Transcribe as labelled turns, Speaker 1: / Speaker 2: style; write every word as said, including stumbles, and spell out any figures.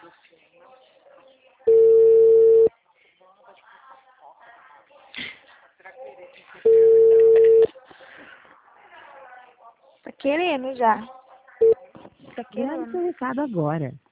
Speaker 1: Tá querendo já. Tá
Speaker 2: Grave
Speaker 1: querendo.
Speaker 2: seu recado agora.